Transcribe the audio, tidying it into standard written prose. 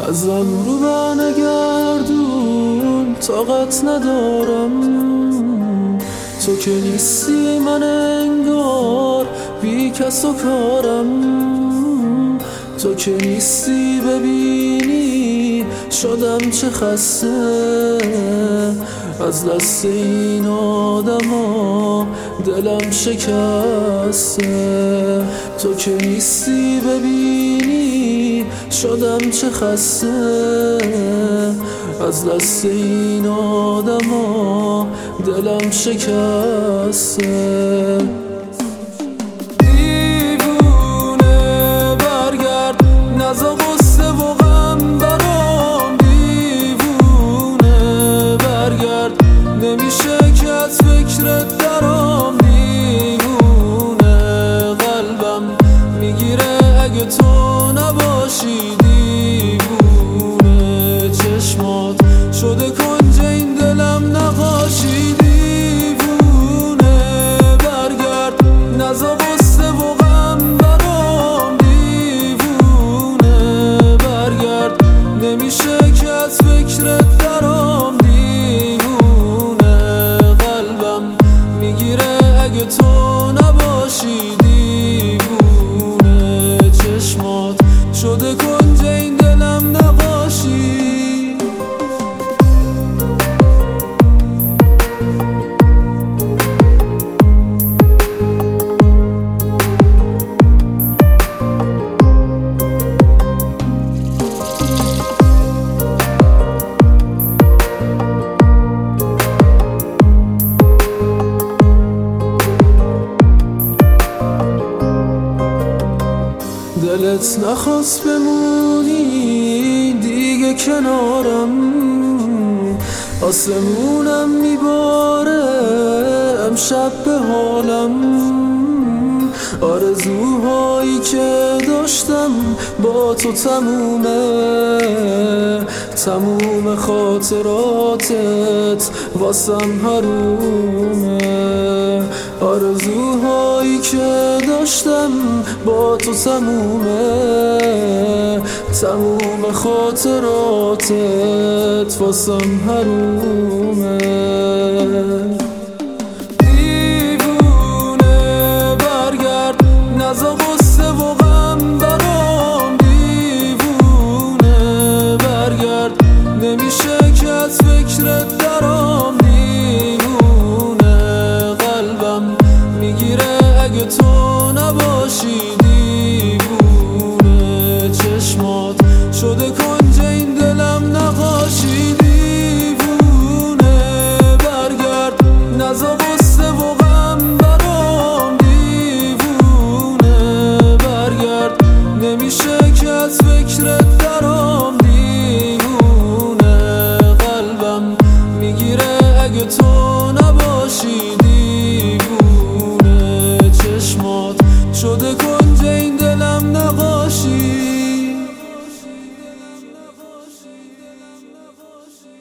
ازم رو برنگردون، طاقت ندارم. تو که نیستی من انگار بی کس و کارم. تو که نیستی ببینی شدم چه خسته از دست این آدما، دلم شکسته. تو که نیستی ببینی شدم چه خسته از دست این آدما، دلم شکسته. نمیشه که از فکرت درام، دیوونه قلبم میگیره اگه تو نباشی. دیوونه چشمات شده کنج این دلم نقاشی. دیوونه برگرد نزا غصه و غم برام. دیوونه برگرد نمیشه که از فکرت درام. اگه تو نباشی. دیوونه چشمات شده کنج این دلم نقاشی. دلت نخواست بمونی دیگه کنارم، آسمونم میباره امشب به حالم. آرزوهایی که داشتم با تو تموم خاطراتت واسم حرومه. آرزوهایی که داشتم با تو تموم خاطراتت واسم حرومه. دیوونه برگرد نزا غصه و غم برام. دیوونه برگرد نمیشه که از فکرت درام. دیوونه قلبم میگیره اگه تو نباشی.